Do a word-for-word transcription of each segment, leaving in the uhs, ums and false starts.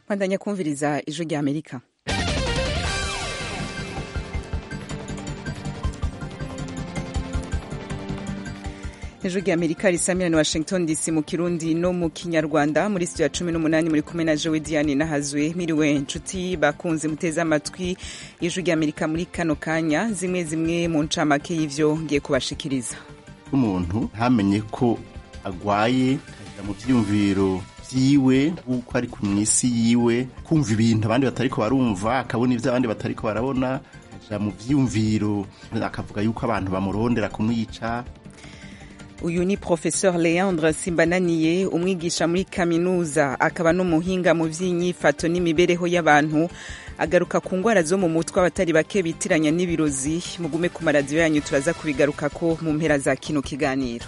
bandanya kumviriza ijwi rya Amerika. Ijwi rya Amerika risamira na Washington D C mu Kirundi no mu Kinyarwanda. Muri studio ya cumi n'umunani muri kumwe na Joe Diane Nahazwe. Miriwe inshuti bakunze muteze amatwi ijwi rya Amerika muri kano kanya, zimwe zimwe mu ncamake y'ivyo ngiye kubashikiriza. Umuntu ntamenye ko agwaye mu vyumviro vyiwe uko ari ku mwisi yiwe, kumva ibintu abandi batariko barumva, akabona ivyo abandi batariko barabona, aja mu vyumviro akavuga yuko abantu bamurondera kumwica. Uyu ni Professeur Leandre Simbananiye, umwigisha muri kaminuza akaba n'umuhinga mu vy'inyifato n'imibereho y'abantu. Agaruka ku ngwara zo mu mutwe abatari bake bitiranya n'ibirozi. Mugume ku maradiyo yanyu, turaza kubigaruka ko mu mpera za kino kiganiro.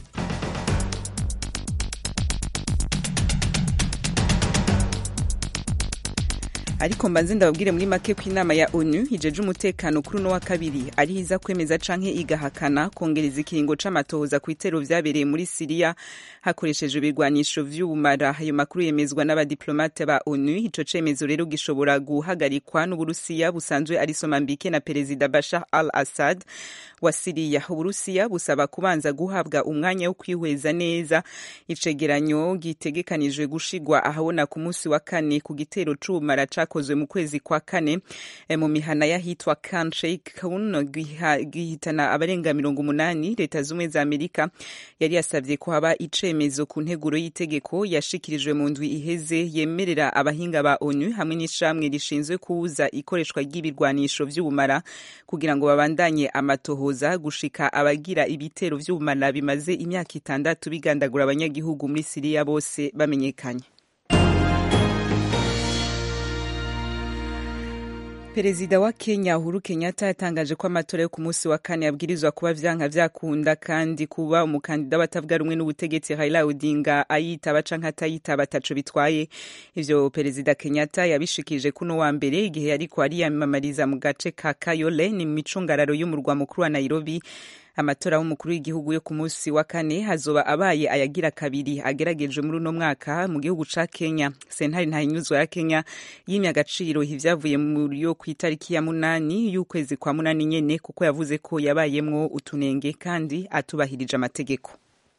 Ariko mbanze ndababwire muri make ko inama ya ONU ijeje umutekano kuri no wa kabiri ari hiza kwemeza canke igahakana kongereza ikiringo c'amatohoza ku bitero vyabereye muri Syria hakoresheje ibigwanisho vy'ubumara. Ayo makuru yemezwa n'abadiplomate ba ONU. Ico cemezo rero gishobora guhagarikwa n'Uburusiya busanzwe ari somambike na Perezida Bashar al-Assad wa Syria. Uburusiya busaba kubanza guhabwa umwanya wo kwihweza neza icegeranyo gitegekanijwe gushigwa ahabona ku munsi wa kane ku gitero c'ubumara kozwe mu kwezi kwa kane e, mu mihana yahitwa Khan Sheikhoun gihitana abarenga mirongo umunani. Leta zumwe za Amerika yari yasavye ko haba icemezo ku nteguro y'itegeko yashikirijwe mu ndwi iheze yemerera abahinga ba ONU hamwe n'ishamwe rishinzwe kubuza ikoreshwa ry'ibirwanisho vy'ubumara kugira ngo babandanye amatohoza gushika abagira ibitero vy'ubumara bimaze imyaka itandatu bigandagura abanyagihugu muri Syria bose bamenyekanye. Perezida wa Kenya Uhuru Kenyatta yatangaje ko amatora yo ku munsi wa kane yabwirizwa kuba vyanka vyakunda kandi kuba umukandida batavuga rumwe n'ubutegetsi Raila Odinga ayitaba canke atayitaba ataco bitwaye. Ivyo Perezida Kenyatta yabishikije kuno wa mbere igihe yariko ariyamamariza mu gace ka Kayole ni mu micungararo y'umurwa mukuru wa Nairobi. Amatora y'umukuru w'igihugu yo ku munsi wa kane hazoba abaye ayagira kabiri ageragejwe muri uno mwaka mu gihugu ca Kenya. Sentare ntahinyuzwa ya Kenya yimye agaciro ivyavuye muri yo ku itariki ya munani y'ukwezi kwa munani nyene, kuko yavuze ko yabayemwo utunenge kandi atubahirije amategeko.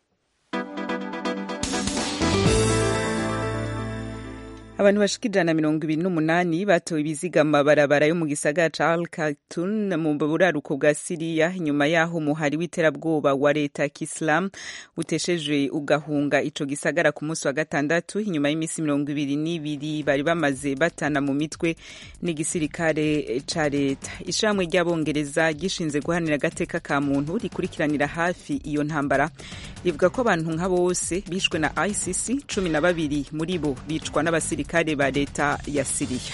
Abantu bashika ijana mirongo ibiri n'umunani batowe ibiziga mu mabarabara yo mu gisagara ca Al-Khartoum mu buraruko bwa Syria inyuma yaho umuhari w'iterabwoba wa leta ya Islam utesheje ugahunga ico gisagara ku munsi wa gatandatu inyuma y'imisi mirongo ibiri n'ibiri bari bamaze batana mu mitwe n'igisirikare ca leta. Ishamwe ry'Abongereza gishinze guhanira agateka ka muntu rikurikiranira hafi iyo ntambara rivuga ko abantu nka bose bishwe na I C C, cumi na babiri muri bo bicwa n'abasirikare kare ba leta ya Syria.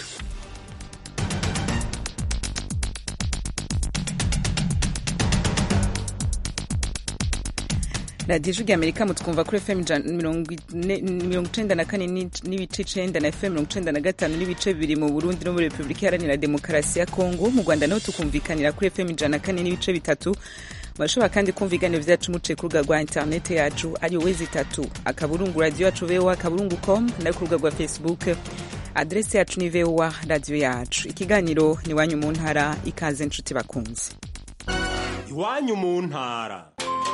Radio Ijwi rya Amerika mutwumva kuri F M mirongo icenda na kane n'ibice icenda na F M mirongo icenda na gatanu n'ibice bibiri mu Burundi no muri Republika Iharanira Demokarasi ya Kongo. Mu Rwanda naho tukumvikanira kuri F M ijana na kane n'ibice bitatu. Mashobora kandi kumva ibiganiro vyacu muce ku rubuga rwa internet yacu ari wezi itatu akaburungu radio yacu V O A akaburungu com na ku rubuga rwa Facebook adresse yacu ni V O A radio yacu. Ikiganiro ni wanyu mu ntara, ikaze nshuti bakunze. Iwanyu mu ntara.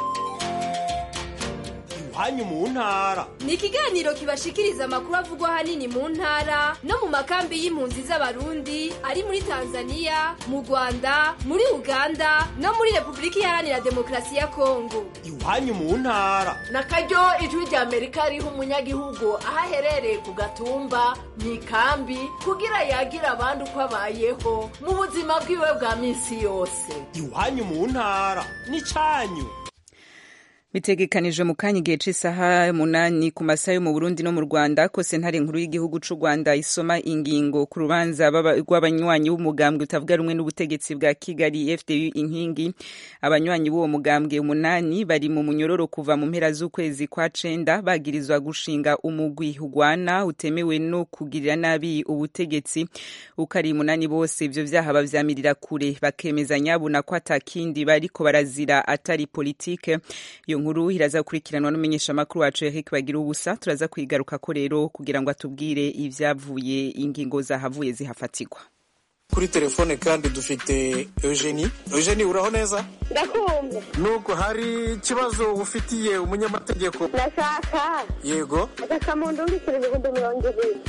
Iwanyu mu ntara ni ikiganiro kibashikiriza amakuru avugwa hanini mu ntara no mu makambi y'impunzi z'abarundi ari muri Tanzania, mu Rwanda, muri Uganda no muri Republika Iharanira Demokarasi ya Kongo. Iwanyu mu ntara na karyo ijwi rya Amerika riha umunyagihugu aho aherereye ku gatumba mu ikambi kugira yagira abandi uko abayeho mu buzima bwiwe bwa minsi yose. Iwanyu mu ntara ni canyu. Bitegekanijwe mu kanya igihe c'isaha munani ku masaha yo mu Burundi no mu Rwanda ko sentare nkuru y'igihugu c'u Rwanda isoma ingingo ku rubanza rw'abanywanyi b'umugambwe utavuga rumwe n'ubutegetsi bwa Kigali F D U inkingi. Abanywanyi b'uwo mugambwe umunani bari mu munyororo kuva mu mpera z'ukwezi kwa cenda bagirizwa gushinga umugwi ugwana utemewe no kugirira nabi ubutegetsi. Ukari munani bose ivyo vyaha bavyamirira kure bakemeza nyabuna ko atakindi bariko barazira atari politike. Yo iyo nkuru iraza gukurikiranwa n'umumenyesha makuru wacu Eric Bagira ubusa turaza kwigaruka ko rero kugira ngo atubwire ivyavuye ingingo zahavuye zihafatirwa. Kuri telefone kandi dufite Eugenie. Eugenie uraho neza? Ndakumva. Nuko hari ikibazo ufitiye umunyamategeko? Ndashaka. Yego. Ndashaka mu ndungikire ibihumbi mirongo ibiri.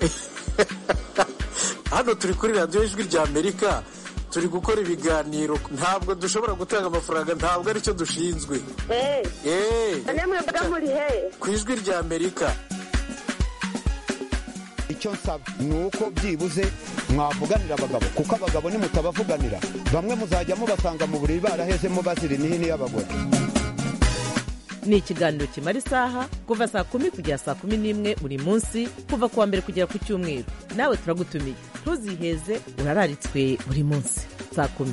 Hano turi kuri radio Ijwi rya Amerika. Turi gukora ibiganiro ntabwo dushobora gutanga amafaranga ntabwo ari cyo dushinzwe. Eh. Eh. Namwe bwa muri he? Ku Ijwi rya Amerika. Icyo nsaba ni uko byibuze mwavuganira abagabo kuko abagabo ni mutabavuganira bamwe muzajya mubasanga mu buriri barahezemo bazira imihini y'abagore. Ni ikiganiro kimara isaha kuva saa kumi kugera saa kumi n'imwe buri munsi kuva kuwa mbere kugera ku cyumweru. Nawe turagutumiye ntuziheze urararitswe buri munsi saa kumi.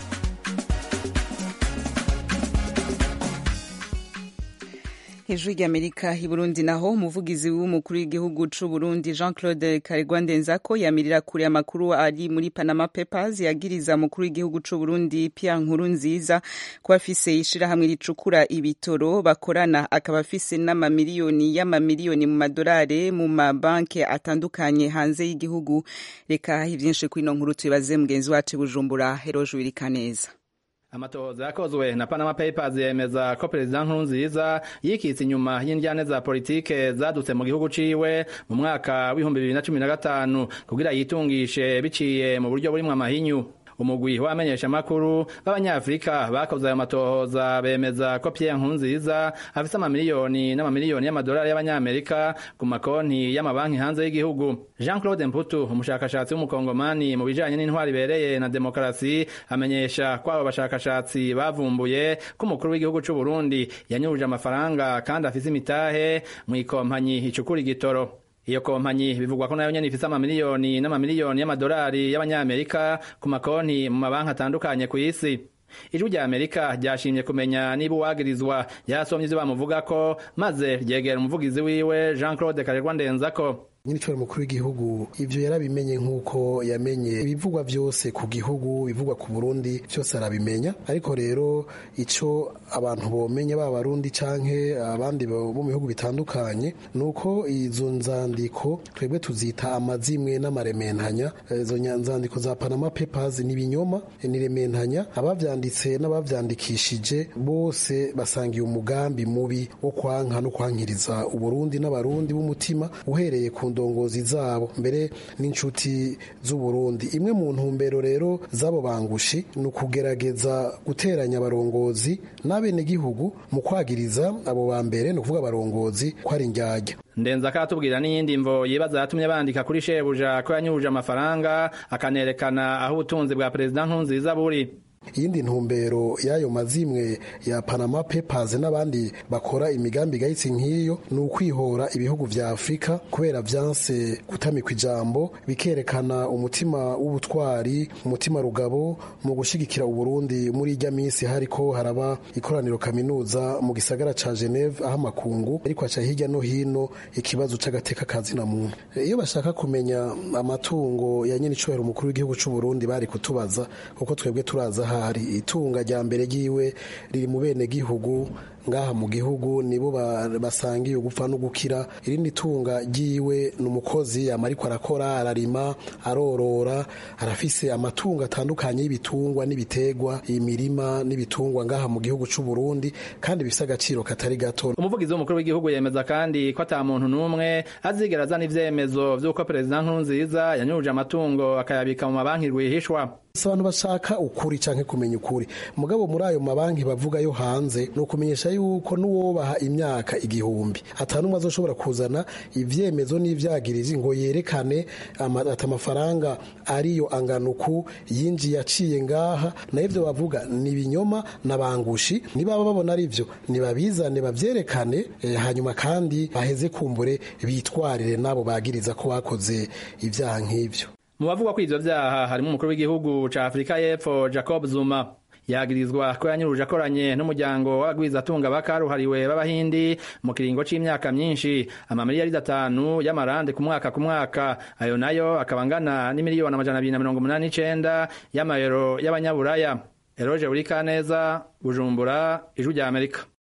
Hejuru y'Amerika i Burundi naho umuvugizi w'umukuru w'igihugu c'u Burundi Jean-Claude Karigwandenzako yamirira kure amakuru ari muri Panama Papers yagiriza umukuru w'igihugu c'u Burundi Pierre Nkurunziza ko afise ishirahamwe ricukura ibitoro bakorana akaba afise n'amamiliyoni y'amamiliyoni mu madolari mu mabanki atandukanye hanze y'igihugu. Reka ivyinshi kuri ino nkuru tubibaze mugenzi wacu Bujumbura Heroje Wirikaneza. Amatohoza yakozwe na Panama Papers yemeza ko Perezida Nkurunziza yikitse inyuma y'indyane za politike zadutse mu gihugu ciwe mu mwaka w'ibihumbi bibiri na cumi na gatanu kugira yitungishe biciye mu buryo burimwo amahinyu. Umugwi wamenyesha makuru b'abanyafrika bakoze ayo matohoza bemeza ko Pierre Nkurunziza afise amamiliyoni n'amamiliyoni y'amadolari y'abanyamerika ku makonti y'amabanki hanze y'igihugu. Jean-Claude Mputu umushakashatsi w'umukongomani mu bijanye n'intwari ibereye na demokarasi amenyesha ko abo bashakashatsi bavumbuye ko umukuru w'igihugu c'u Burundi yanyuruje amafaranga kandi afise imitahe mu ikompanyi icukura igitoro. Iyo kompanyi bivugwa ko nayo nyene ifise amamiliyoni n'amamiliyoni y'amadolari y'abanyamerika ku makonti mu mabanki atandukanye ku isi. Ijwi rya Amerika ryashimye kumenya niba uwagirizwa yasomye ivyo bamuvugako maze ryegera umuvugizi wiwe Jean-Claude Karigwandenzako. Nyiricyo mukuru w'igihugu ivyo yarabimenye nkuko yamenye ibivugwa byose ku gihugu bivugwa ku Burundi cyose arabimenya ariko rero ico abantu bomenya ba Barundi canke abandi bo mu bihugu bitandukanye nuko izo nzandiko twebwe tuzita amazimwe n'amarementanya. Izo nzandiko za Panama Papers ni binyoma ni rementanya abavyanditse n'abavyandikishije bose basangiye umugambi mubi wo kwanka no kwankiriza uburundi n'abarundi b'umutima uhereye ku ndongozi zabo mbere n'inshuti z'u Burundi. Imwe mu ntumbero rero zabo bangushi ni ukugerageza guteranya abarongozi n'abene gihugu mu kwagiriza abo ba mbere ni ukuvuga abarongozi ko ari indyarya. Ndenza katubwira n'iyindi mvo yibaza yatumye bandika kuri shebuja ko yanyuruje amafaranga akanerekana aho ubutunzi bwa Perezida Nkurunziza buri. Iyindi ntumbero y'ayo mazimwe ya Panama Papers n'abandi bakora imigambi gahitsi nk'iyo ni ukwihora ibihugu vya Afrika kubera vyanse gutamikwa ijambo bikerekana umutima w'ubutwari umutima rugabo mu gushigikira Uburundi muri irya minsi hariko haraba ikoraniro kaminuza mu gisagara ca Geneve aho amakungu ariko aca hirya no hino ikibazo c'agateka kazi na muntu. Iyo bashaka kumenya amatungo ya nyene icubahiro umukuru w'igihugu c'u Burundi bari kutubaza kuko twebwe turaza hari itunga rya mbere giwe riri mu bene gihugu ngaha mu gihugu nibo basangiye gupfa no gukira. Irindi tunga giwe n'umukozi amariko arakora ararima arorora arafise amatungo atandukanye y'ibitungwa n'ibitegwa imirima n'ibitungwa ngaha mu gihugu c'u Burundi kandi bifise agaciro katari gato. Umuvugizi w'umukuru w'igihugu yemeza kandi ko ata muntu n'umwe azigera azana ivyemezo vy'uko Perezida Nkurunziza yanyuruje amatungo akayabika mu mabanki rwihishwa. Abantu bashaka ukuri canke kumenya ukuri mugabo muri ayo mabanki bavuga yo hanze no kumenyesha yuko nuwobaha imyaka igihumbi atanumwe azoshobora kuzana ivyemezo n'ivyagirizi ngo yerekane ata amafaranga ariyo anganuku yinji yaciye ngaha na ivyo bavuga ni binyoma nabangushi niba babona ari vyo nibabizane bavyerekane eh, hanyuma kandi baheze kumbure bitwarire nabo bagiriza ko bakoze ivyaha nk'ivyo. Mu bavugwa ko ivyo vyaha harimo umukuru w'igihugu ca Afrika y'Epfo Jacob Zuma yagirizwa ko yanyuruje akoranye n'umuryango w'abagwizatunga bakaruhariwe b'abahindi mu kiringo c'imyaka myinshi amamiliyari atanu y'amarande ku mwaka ku mwaka ayo nayo akaba angana n'imiliyoni amajana abiri na mirongo umunani n'icenda y'amayero y'abanyaburaya. Eroje Urikaneza, Bujumbura, Ijwi rya Amerika.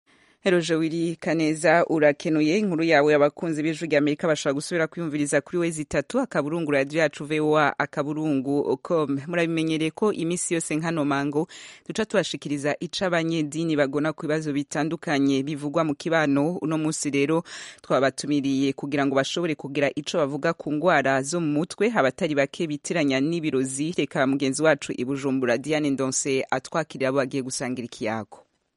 Eroje wiri kaneza urakenuye inkuru yawe abakunzi b'ijwi rya Amerika bashaka gusubira kwiyumviriza kuri wezi itatu akaburungu radio yacu V O A akaburungu com. Murabimenyereye ko imisi yose nkano mango duca tubashikiriza ica abanyedini bagona ku bibazo bitandukanye bivugwa mu kibano. Uno munsi rero twabatumiriye kugira ngo bashobore kugira ico bavuga ku ngwara zo mu mutwe abatari bake bitiranya n'ibirozi. Reka mugenzi wacu i Bujumbura Diane Ndonse atwakirira abo bagiye gusangira ikiyago.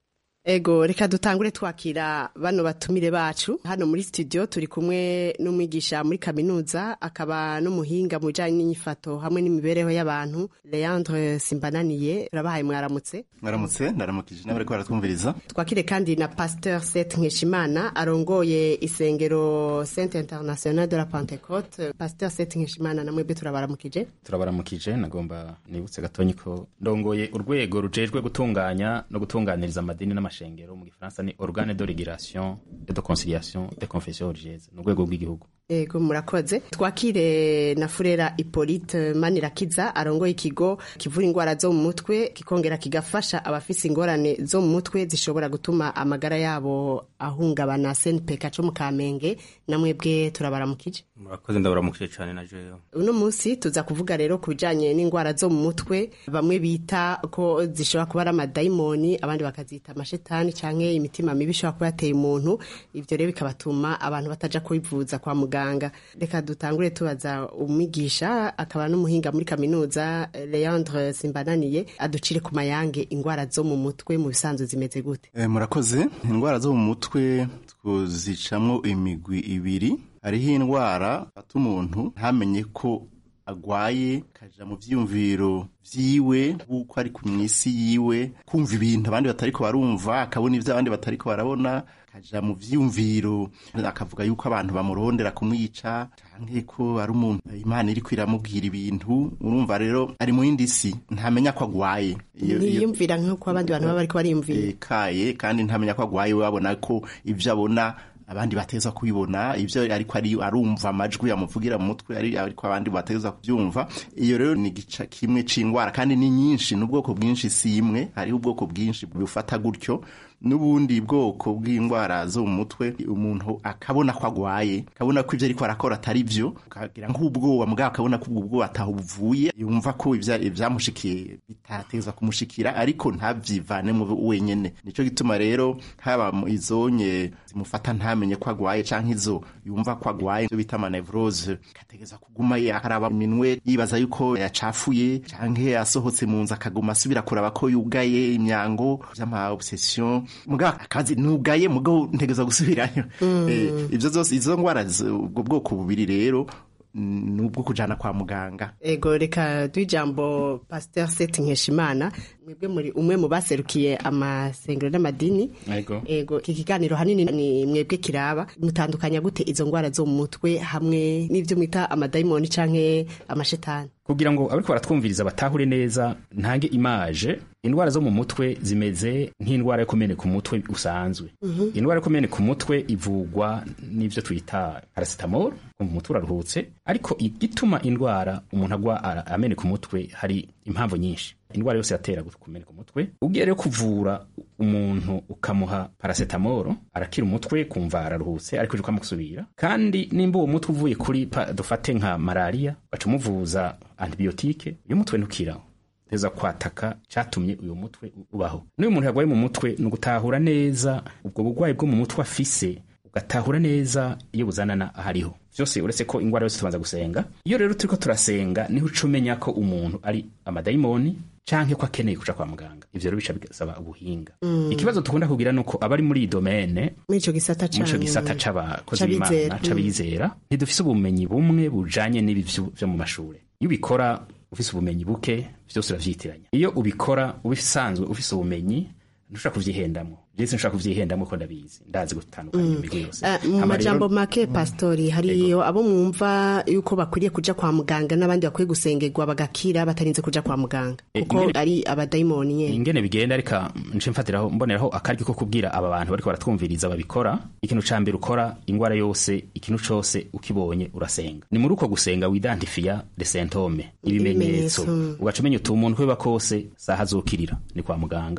Ego reka dutangure twakira bano batumire bacu hano muri studio turi kumwe n'umwigisha muri kaminuza akaba n'umuhinga mu bijanye n'inyifato hamwe n'imibereho y'abantu Leandre Simbananiye. Urabahaye mwaramutse? Mwaramutse ndaramukije n'abariko baratwumviriza. Twakire kandi na Pasteur Seth Nkeshimana arongoye isengero Centre International de la Pentecôte. Pasteur Seth Nkeshimana namwe be turabaramukije. Turabaramukije nagomba nibutse gatonyi ko ndongoye urwego rujejwe gutunganya no gutunganiriza amadini n'ama shengero mu gifaransa ni organe de régulation et de conciliation des confessions religieuses no rwego rw'igihugu. Ego murakoze. Twakire na Furera Hippolyte Manirakiza arongoye ikigo kivura ingwara zo mu mutwe kikongera kigafasha abafise ingorane zo mu mutwe zishobora gutuma amagara yabo ahungabana. S N P K cyo mu Kamenge namwebwe turabaramukije. Murakoze ndabaramukije cyane na jeyo. Uno munsi tuza kuvuga rero kubijanye n'ingwara zo mu mutwe bamwe bita ko zishobora kuba ari amadaimoni abandi bakazita amashetani canke imitima mibi ishobora kuba yateye umuntu. Ivyo rero bikabatuma abantu bataja kwivuza kwa muganga. Reka dutangure tubaza umwigisha akaba n'umuhinga muri kaminuza Leandre Simbananiye aducire ku mayange ingwara zo mu mutwe mu bisanzwe zimeze gute? E, murakoze. Ingwara zo mu mutwe twuzicamwo imigwi ibiri. Hariho indwara ata umuntu ntamenye ko agwaye kaja mu vyiyumviro vyiwe uko ari ku mwisi yiwe kumva ibintu abandi batariko barumva akabona ivyo abandi batariko barabona kaja mu vyiyumviro akavuga yuko abantu bamurondera kumwica canke ko ari umuntu Imana iri kwiramubwira ibintu. Urumva rero ari mu indisi ntamenya ko agwaye yiyumvira nk'uko abandi bantu baba bariko bariyumvira kaye kandi ntamenya ko agwaye we abona ko ivyo abona abandi bateza kubibona ivyo ariko ari arumva amajwi yamuvugira mu mutwe ari ariko abandi bateza kubyumva. Iyo rero ni gica kimwe c'ingwara kandi ni nyinshi n'ubwoko bwinshi simwe hari ubwoko bwinshi bufata gutyo n'ubundi bwoko bw'ingwara zo mu mutwe umuntu akabona ko agwaye akabona ko ivyo ariko arakora atari vyo akagira nk'ubwoba mugabo akabona ko ubwo ataho buvuye yumva ko ivya ivyamushikiye bitateza kumushikira ariko ntavyivane mu wenyene. Nico gituma rero haba izonye zimufata ntamenye ko agwaye canke izo yumva ko agwaye byo bita manevrose kategeza kuguma yakaraba minwe yibaza yuko yacafuye canke yasohotse mu nzu akaguma asubira kuraba ko yugaye imyango vy'ama obsession muga akazi nugaye mugo ntegeza gusubirayo. mm. eh, ivyo zose izo ngwara ubwo bwoko bubiri rero nubwo kujana kwa muganga. Ego reka dujambo Pasteur Seth Nkeshimana mwebwe muri umwe mu baserukiye amasengero n'amadini. Ego ego kikiganiro hanini ni mwebwe kiraba mutandukanya gute izo ngwara zo mu mutwe hamwe n'ivyo mwita amadaimoni canke amashetani kugira ngo abariko baratwumviriza batahure neza ntange image. Indwara zo mu mutwe zimeze nk'indwara yo kumeneka ku mutwe usanzwe. mm -hmm. Indwara yo kumeneka ku mutwe ivugwa n'ivyo twita paracetamol kumva umutwe uraruhutse ariko igituma indwara umuntu agwa ameneka ku mutwe hari impamvu nyinshi. Indwara yose yatera kumeneka ku mutwe ugiye rero kuvura umuntu ukamuha paracetamol arakira umutwe kumva araruhutse ariko uko amusubira kandi nimba uwo mutwe uvuye kuri dufate nka malaria bacumuvuza antibiotique uyu mutwe ntukiraho teza kwataka catumye uyu mutwe ubaho. N'uyu muntu yagwaye mu mutwe no gutahura neza ubwo bugwayi bwo mu mutwe afise ugatahura neza iyo buzanana ahariho vyose uretse ko ingwara yose tubanza gusenga. Iyo rero turiko turasenga niho ucumenya ko umuntu ari amadaimoni canke ko akeneye kuja kwa muganga. Ivyo rero bica bigasaba ubuhinga. mm. Ikibazo tukunda kugira nuko abari muri iyi domaine mwico gisata cyane mwico gisata c'abakozi b'Imana c'abizera mm. ntidufise ubumenyi bumwe bujanye n'ibi vyo mu mashure. Iyo ubikora ufise ubumenyi buke vyose uravyitiranya. Iyo ubikora ubisanzwe ufise ubumenyi ntushaka kuvyihendamwo. Jese nshaka kuvyihendamwo ko ndabizi ndazi gutandukanya imigwi yose. Mu majambo make pastori hariyo abo mwumva yuko bakwiriye kuja kwa muganga n'abandi bakwiye gusengerwa bagakira batarinze kuja kwa muganga kuko e, ari abadaimoni nyene. Ingene bigenda ariko nce mfatiraho mboneraho akaryo ko kubwira aba bantu bariko baratwumviriza babikora. Ikintu ca mbere ukora ingwara yose ikintu cose ukibonye urasenga. Ni muri uko gusenga widentifia les symptômes ibimenyetso ugacumenya utu umuntu kweba kose saha zokirira ni kwa muganga.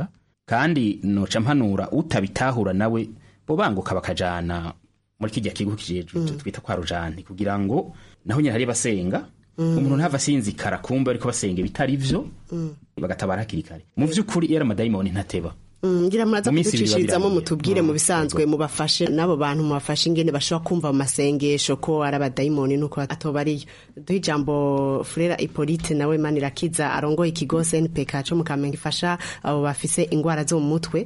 kandi noca mpanura utabitahura nawe bo banguka bakajana muri kijya kigo kijejwe mm. twita kwa rujani kugira ngo naho nyine hari basenga mm. umuntu ntava sinzikara kumba ariko basenga bitari vyo mm. bagatabara hakiri kare mu vy'ukuri era amadayimoni ntateba ngira muraza kuducishirizamo mutubwire mu bisanzwe mubafashe nabo bantu mubafashe ingene bashobora kumva mu masengesho ko ari abadayimoni nuko atobariyo duhe ijambo Frera Hippolyte nawe Manirakiza arongoye ikigo C N P K cyo mu Kamenge ifasha abo bafise ingwara zo mu mutwe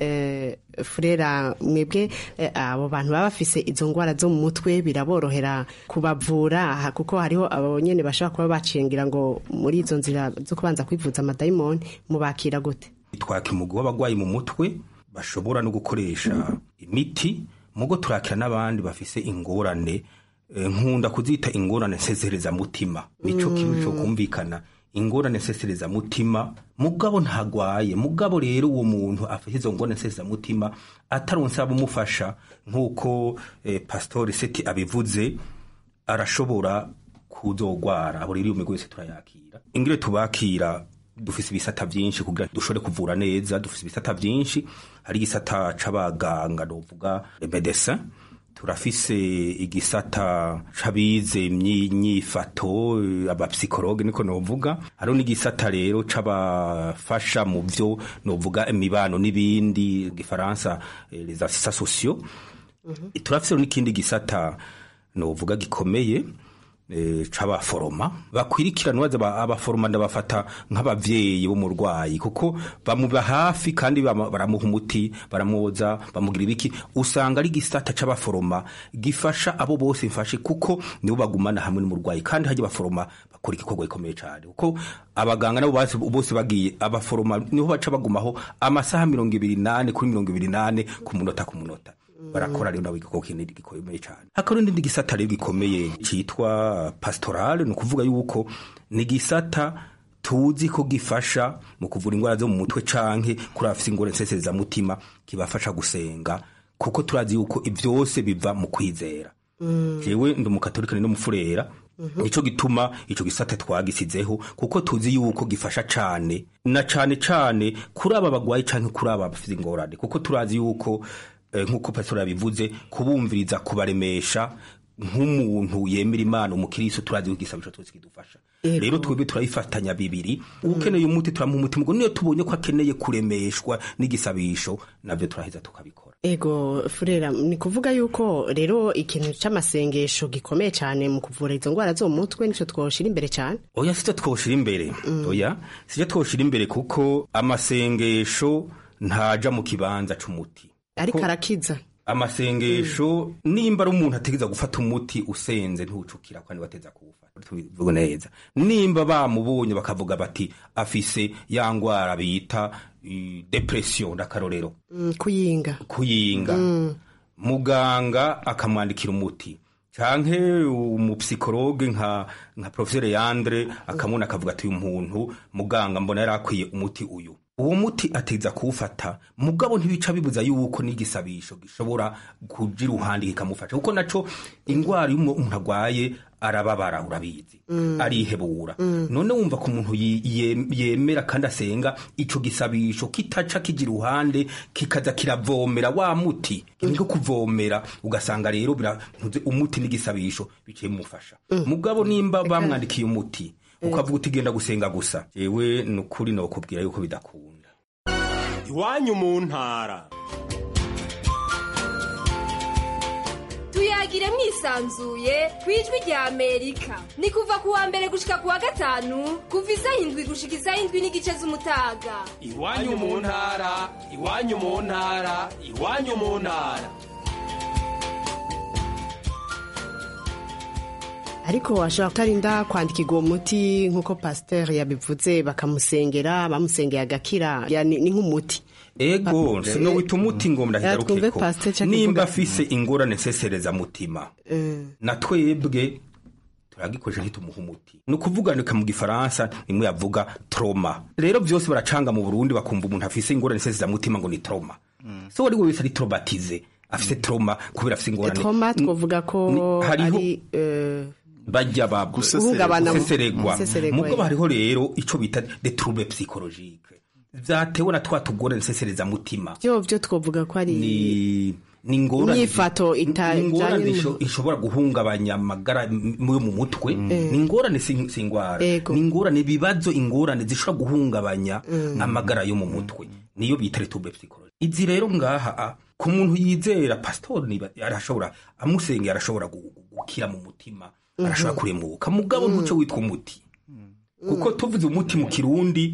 eh, Frera mwebwe eh, abo bantu baba bafise izo ngwara zo mu mutwe biraborohera kubavura kuko hariho abo nyene bashobora kuba bacengira ngo muri izo nzira zo kubanza kwivuza amadayimoni mubakira gute twaka umugwi w'abagwayi mu mutwe bashobora no gukoresha imiti mugo turakira n'abandi bafise ingorane e, nkunda kuzita ingorane nsesereza mutima nico mm. kibi cyo kumvikana ingorane nsesereza mutima mugabo ntagwaye mugabo rero uwo muntu afite izo ngorane nsesereza mutima ataronse abumufasha nkuko e, Pastor Seti abivuze arashobora kuzogwara abo rero umugwi wese turayakira ingire tubakira dufise ibisata byinshi kugira dushobore kuvura neza dufise ibisata byinshi hari igisata c'abaganga novuga medecin turafise igisata c'abize imyifato abapsikologe niko novuga hari n'igisata rero c'abafasha mu vyo novuga imibano n'ibindi gifaransa les assistants sociaux mm -hmm. turafise n'ikindi gisata novuga gikomeye E, chaba foroma bakwirikirana waza abaforoma ndabafata nk'abavyeyi bo murwayi kuko bamuba hafi kandi baramuha umuti baramuza bamugira ibiki usanga ari gisata chaba foroma gifasha abo bose mfashe kuko nibo bagumana hamwe n'umurwayi kandi haje baforoma bakora igikorwa gikomeye cyane kuko abaganga nabo bose bagiye abaforoma niho baca bagumaho amasaha mirongo ibiri nane kuri mirongo ibiri nane ku munota ku munota barakora rero nawe igikoko kinini gikomeye cyane hakaba n'indi gisata rero gikomeye citwa pastoral no kuvuga yuko ni gisata tuzi ko gifasha mu kuvura ingwara zo mu mutwe canke kuri afise ingorane nsesereza mutima kibafasha gusenga kuko turazi yuko ivyose biva mu kwizera jewe mm. ndi umukatolika ni n'umufurera mm -hmm. nico gituma ico gisata twagisizeho kuko tuzi yuko gifasha cane na cane cane kuri aba bagwayi canke kuri aba bafise ingorane kuko turazi yuko nkuko pastor yabivuze kubumviriza kubaremesha nk'umuntu yemera Imana umukristo turazi ugisabisho twese kidufasha rero twebwe turayifatanya bibiri mm. ukeneye umuti turamuha umuti mugo niyo tubonye ko akeneye kuremeshwa n'igisabisho navyo turaheza tukabikora ego Frera ni kuvuga yuko rero ikintu c'amasengesho gikomeye cyane mu kuvura izo ngwara zo mu mutwe nico twoshira imbere cyane oya sicyo twoshira imbere mm. oya sicyo twoshira imbere kuko amasengesho ntaja mu kibanza c'umuti ariko arakiza amasengesho mm. nimba ari umuntu ategeza gufata umuti usenze ntucukira kwani bateza kuwufata tubivuga neza nimba bamubonye bakavuga bati afise yangwara bita uh, depression ndakarorero mm, kuyinga kuyinga mm. muganga akamwandikira umuti canke umupsikologe nka nka professeur Yandre akamuna akavuga ati uyu muntu muganga mbona yarakwiye umuti uyu uwo muti ateza kuwufata mugabo ntibica bibuza yuko n'igisabisho gishobora kugira uruhande kikamufasha kuko naco ingwara y'umuntu agwaye arababara urabizi mm. arihebura mm. none wumva ko umuntu yemera kandi asenga ico gisabisho kitaca kigira uruhande kikaza kiravomera wa muti niko kuvomera ugasanga rero birantuze umuti n'igisabisho biciye mufasha mm. mugabo nimba bamwandikiye umuti ukavuga utigenda gusenga gusa jewe nukuri no kubwira yuko bidakunda iwanyu mu ntara tuyagire mwisanzuye kwijwi rya Amerika ni kuva kuwa mbere gushika kuwa gatanu kuva isaha indwi gushika isaha indwi n'igice z'umutaga iwanyu mu ntara iwanyu mu ntara iwanyu mu ntara ariko washobora kutarinda kwandikirwa uwo muti nk'uko pasteur yabivuze bakamusengera bamusengeye agakira ni nk'umuti ego sino wita umuti ngo ndahigarukeko nimba afise ingorane nsesereza mutima mm. na twebwe turagikoresha ntitumuha umuti ni ukuvuganika mu gifaransa nimwe yavuga trauma rero byose baracanga mu Burundi bakumva umuntu afise ingorane nsesereza mutima ngo ni trauma mm. so wari wese ari traumatize afise trauma kubera afise ingorane trauma twovuga ko ari uh... bajya baguseseregwa mugo bariho rero ico bita des troubles psychologiques vyatewe na twa tugorane nsesereza mutima byo byo twovuga ko ari ni ni ngorane nyifato itajanye ishobora guhungabanya amagara yo mu mutwe ni ngorane singwara ni ngorane bibazo ingorane zishobora guhungabanya amagara yo mu mutwe niyo bita trouble psychologique. Izi rero ngaha ku muntu yizera pastor ni arashobora amusengera arashobora gukira mu mutima arashobora kuremuka mugabo ntuco witwa umuti kuko tuvuze umuti mu kirundi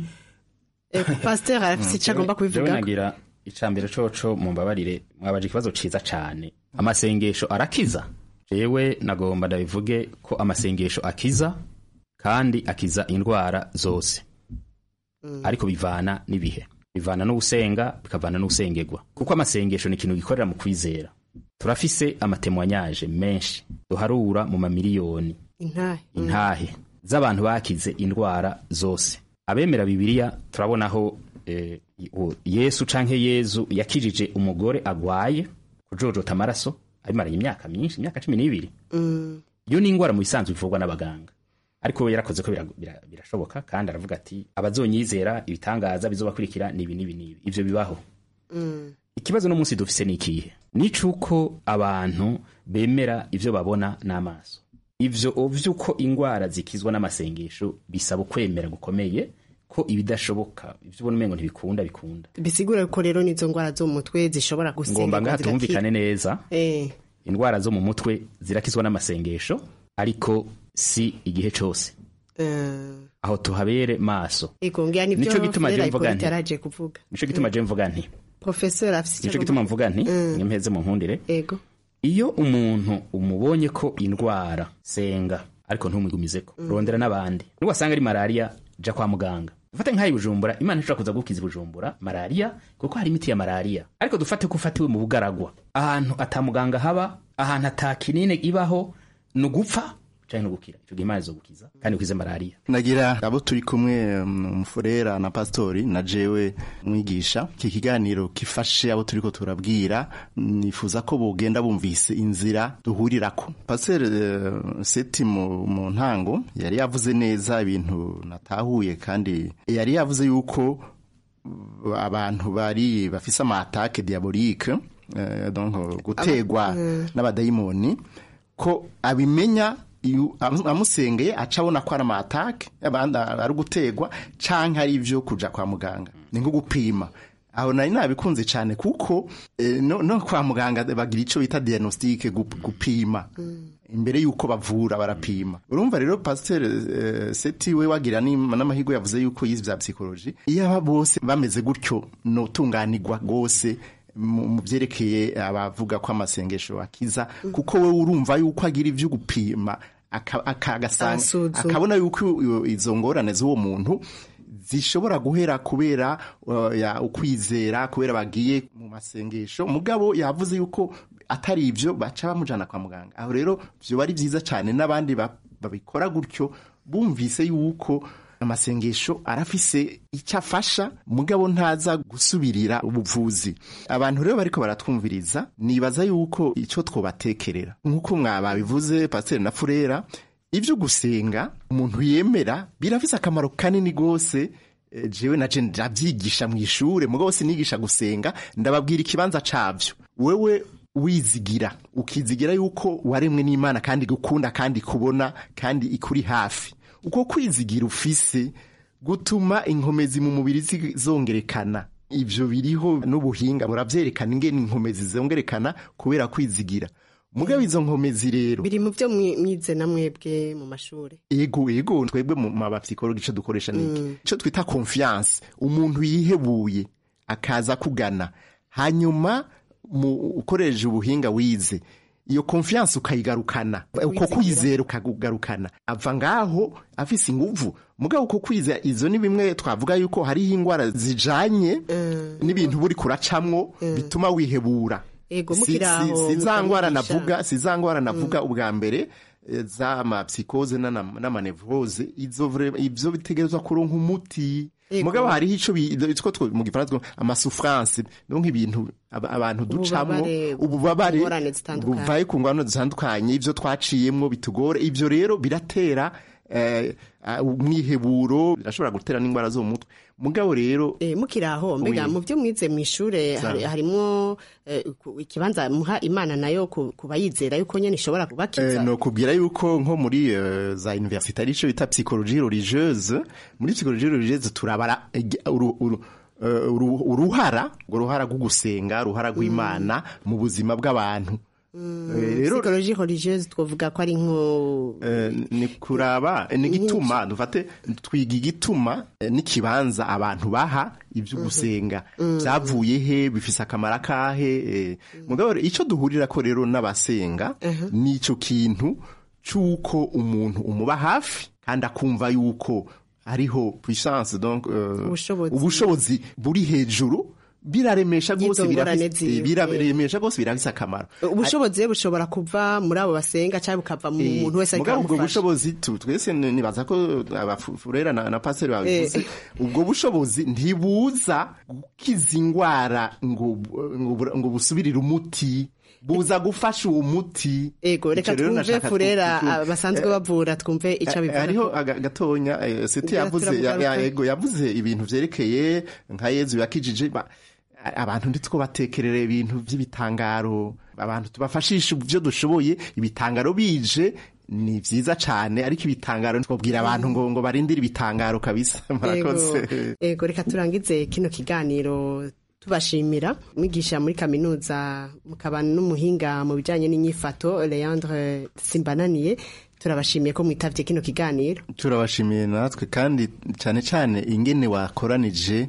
pastor afite cyagomba kubivuga. Icambere coco mumbabarire mwabaje ikibazo ciza cane. Amasengesho arakiza. Jewe nagomba ndabivuge ko amasengesho akiza kandi akiza indwara zose. Mm. Ariko bivana nibihe. Bivana no usenga bikavana no usengegwa. Kuko amasengesho ni ikintu gikorera mu kwizera. Turafise amatemwanyaje menshi duharura mu mamiliyoni. Intahe. Intahe z'abantu bakize indwara zose. Abemera Bibiliya turabonaho Eh, Yesu canke Yezu yakijije umugore agwaye kujojota amaraso abimaranye imyaka myinshi imyaka cumi n'ibiri. Mm. Iyo ni ingwara mu bisanzwe ivurwa n'abaganga ariko yarakoze ko birashoboka kandi aravuga ati abazonyizera ibitangaza bizobakurikira nibi nibi nibi ivyo bibaho. Mm. Ikibazo no munsi dufise nikihe nicuko abantu bemera ivyo babona n'amaso ivyo ovyuko ingwara zikizwa n'amasengesho bisaba kwemera gukomeye ko ibidashoboka ivyo ubona umengo ntibikunda bikunda bisigura ko rero nizo ngwara zo mu mutwe zishobora gusenga. Ngomba ngatumvikane neza eh indwara zo mu mutwe zirakizwa n'amasengesho ariko si igihe cyose eh aho tuhabere maso ego ngira nivyo nico gituma je mvuga nti taraje kuvuga nico gituma je mvuga nti professeur afite nico gituma mvuga nti ngempeze mu nkundire ego iyo umuntu umubonye ko indwara senga ariko ntumwigumizeko mm. rondera nabandi nubasanga ari malaria ja kwa muganga. Dufate nkayi Bujumbura Imana ishobora kuza gukiza Bujumbura malaria kuko hari imiti ya malaria ariko dufate ko ufatiwe mu bugaragwa ahantu atamuganga haba ahantu atakinine ibaho no gupfa cyane no gukira ico Imana zo gukiza kandi ukize malaria. Nagira abo turi kumwe umufurera na pastori na jewe mwigisha iki kiganiro kifashe abo turiko turabwira nifuza ko bogenda bumvise inzira duhurirako. Pastor uh, Seti mu, mu ntango yari yavuze neza ibintu natahuye kandi yari yavuze yuko abantu bari bafise ama attaque diabolique uh, donc gutegwa n'abadayimoni ko abimenya amusengeye acabona ko ari amatake abandi ari gutegwa canke ari ivyo kuja kwa muganga ni nko gupima aho nari nabikunze cyane kuko eh, no, no kwa muganga bagira ico bita diagnostic gupima mm. imbere yuko bavura barapima. Urumva rero pasteur eh, Seti we wagira n'amahigo yavuze yuko yize bya psychology iyo bose bameze gutyo no tunganirwa gose mu byerekeye abavuga ko amasengesho akiza kuko we urumva yuko agira ivyo gupima akagasanga akabona yuko izo ngorane z'uwo muntu zishobora guhera kubera uh, ya ukwizera kubera bagiye mu masengesho mugabo yavuze yuko atari ivyo baca bamujana kwa muganga. Aho rero byo bari byiza cyane n'abandi babikora gutyo bumvise yuko amasengesho arafise icyafasha mugabo ntaza gusubirira ubuvuzi. Abantu rero bariko baratwumviriza nibaza yuko ico twobatekerera nkuko mwababivuze pasteur na furera ivyo gusenga umuntu yemera birafise akamaro kanini gose. E, jewe na je ndavyigisha mu ishure mugabo sinigisha gusenga ndababwira ikibanza cavyo. Wewe wizigira ukizigira yuko waremwe n'Imana kandi gukunda kandi kubona kandi ikuri hafi uko kwizigira ufise gutuma inkomezi mu mubiri zongerekana. Ivyo biriho n'ubuhinga buravyerekana ingene inkomezi zongerekana kubera kwizigira. Mugabo izo nkomezi rero biri mu byo mwize na mwebwe mu mashure. Ego ego twebwe mu mabapsikologi ico dukoresha niki mm. ico twita confiance. Umuntu yihebuye akaza kugana hanyuma mu ukoreje ubuhinga wize iyo confiance ukayigarukana uko kwizera ukagugarukana ava ngaho afise inguvu. Mugabo uko kwizera izo ni bimwe twavuga yuko hari ingwara zijanye mm. n'ibintu buri kuracamwo mm. bituma wihebura. Ego mukiraho sizangwara navuga sizangwara navuga mm. ubwa mbere za ma psychose na na nevrose izo ivyo bitegerezwa kuronka umuti. Mugabo hari ico bitwo mu gifaransa ama souffrance donc ibintu abantu ducamwo ububabare buvaye ku ngwano zitandukanye ivyo twaciyemwo bitugore ivyo rero biratera eh, umwiheburo birashobora gutera n'indwara zo mu mutwe mugabo rero eh mukiraho mbega mu byo mwize mu ishure harimo eh, ikibanza muha Imana nayo kubayizera yuko nyene ishobora kubakiza eh, no kubwira yuko nko muri uh, za université arico bita psychologie religieuse muri psychologie religieuse turabara uru, uru, uh, uruhara ngo ruhara rwo gusenga ruhara rw'Imana mm. mu buzima bw'abantu rero psychologie religieuse twovuga ko ari nko ni kuraba ni gituma dufate twiga igituma n'ikibanza abantu baha ivyo gusenga byavuye he bifise akamara kahe mugabo ico duhurira ko rero n'abasenga nico kintu cuko umuntu umuba hafi kandi akumva yuko hariho puissance donc ubushobozi buri hejuru biraremesha gose biraremesha gose birafise akamaro ubushobozi bushobora kuva muri abo basenga cyangwa bukava mu muntu wese ariko ubwo bushobozi twese nibaza ko abafurera na, na pastor bavuze ubwo bushobozi ntibuza gukiza ingwara ngo ngo busubirira umuti buza gufasha uwo muti ego reka twumve furera basanzwe bavura twumve ica bivuga hariho gatonya seti yavuze yego yavuze ibintu vyerekeye nka Yezu yakijije abantu nditwo batekerera ibintu by'ibitangaro abantu tubafashisha byo dushoboye ibitangaro bije ni vyiza cane ariko ibitangaro twobwira abantu ngo ngo barindire ibitangaro kabisa marakoze ego reka turangize kino kiganiro tubashimira mwigisha muri kaminuza mukabana n'umuhinga mu bijanye n'inyifato Leandre Simbananiye turabashimiye ko mwitavye kino kiganiro turabashimiye natwe kandi cyane cyane ingene wakoranije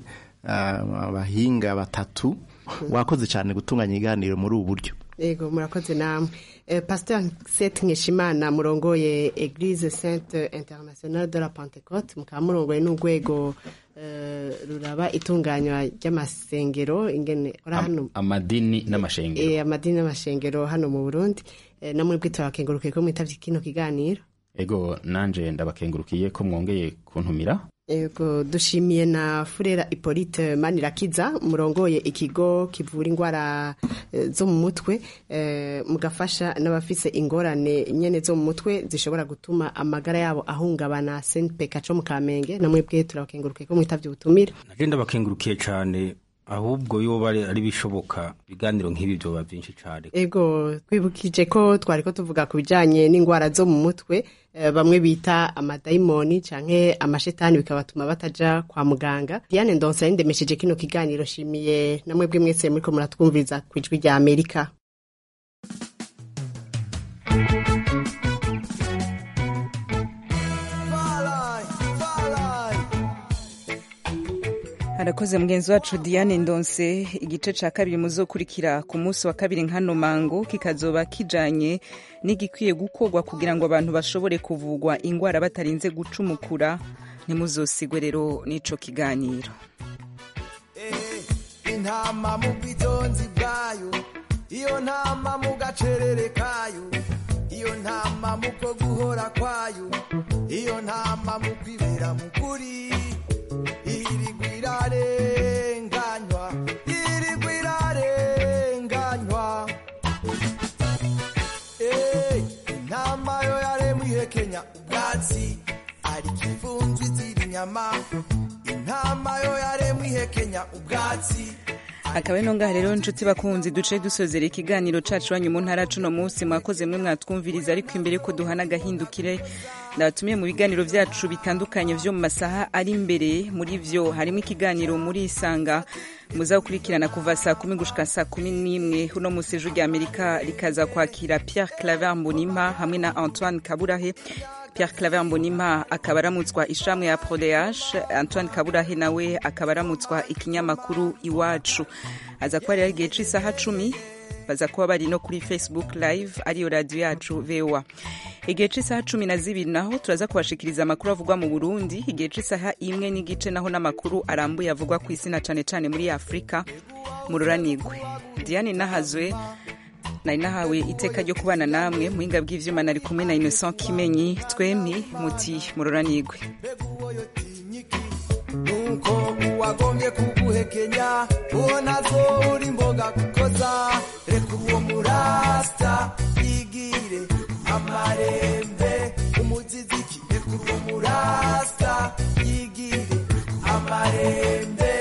abahinga uh, batatu wakoze cyane gutunganya iganiro muri ubu buryo Ego murakoze namwe eh, Pasteur Seth Nkeshimana murongoye Église Sainte Internationale de la Pentecôte mukaba murongoye n'urwego uh, ruraba itunganywa ry'amasengero ingene ora hano amadini n'amashengero eh amadini n'amashengero hano mu Burundi eh, namwe bwitwa bakengurukiye ko mwitavye kino kiganiro Ego nanje ndabakengurukiye ko mwongeye kuntumira Ego dushimiye na Furera Hippolyte Manirakiza murongoye ikigo kivura ingwara e, zo mu mutwe e, mugafasha n'abafise ingorane nyene zo mu mutwe zishobora gutuma amagara yabo ahungabana S N P kaco mu Kamenge namwe bwe turabakengurukiye ko mwitavye ubutumira Nagenda bakengurukiye cyane ahubwo yoba ari bishoboka biganiro nk'ibi byo bavyinshi cyane Ego twibukije ko twari ko tuvuga ku bijanye n'ingwara zo mu mutwe e, bamwe bita amadayimoni canke amashetani bikabatuma bataja kwa muganga Diane Ndonsa ndemesheje kino kiganiro shimiye namwe bwe mwese muri ko muratwumviriza kwijwi rya Amerika Harakoze mugenzi wacu Diane Ndonse igice ca kabiri muzokurikira ku munsi wa kabiri nkano mango kikazoba kijanye n'igikwiye gukorwa kugira ngo abantu bashobore kuvugwa ingwara batarinze gucumukura ntimuzosigwe rero n'ico kiganiro eh, intama mu bwitonzi bwayo iyo ntama mu gacerere kayo iyo ntama mu ko guhora kwayo iyo ntama mu kwibera mu kuri irigwirarenganywa irigwirarenganywa eh intama yo yaremwe ihekenya ubwatsi ari kivunzwe ziri nyama intama yo yaremwe ihekenya ubwatsi akaba ino ngaha rero nshuti bakunzi duce dusozera ikiganiro cacu wanyu mu ntara cuno munsi mwakoze mwe mwatwumviriza ariko imbere ko duhana agahindukire ndabatumiye mu biganiro vyacu bitandukanye vyo mu masaha ari imbere muri vyo harimo ikiganiro muri Isanga muza gukurikirana kuva saa kumi gushika saa kumi n'imwe uno musi ijwi rya Amerika rikaza kwakira Pierre Claver Mbonimpa hamwe na Antoine Kaburahe Pierre Claver Mbonimpa akaba aramutswa ishamwe ya P R O D H Antoine Kaburahe nawe akaba aramutswa ikinyamakuru Iwacu aza kuba ari igihe c'isaha cumi baza kuba bari no kuri Facebook live ariyo radio yacu V O A igihe c'isaha cumi na zibiri naho turaza kubashikiriza amakuru avugwa mu Burundi igihe c'isaha imwe n'igice naho n'amakuru arambuye avugwa ku isi na cane cane muri Afrika mururanigwe Diane Nahazwe nari nahawe iteka ryo kubana namwe muhinga bw'ivyuma nari kumwe na Innocent Kimenyi twempi muti mururanigwe nuko uwagombye kuguhekenya ubona zo uri mboga kukoza reka uwo murasta yigire amarembe umuziziki reka uwo rasta yigire amarembe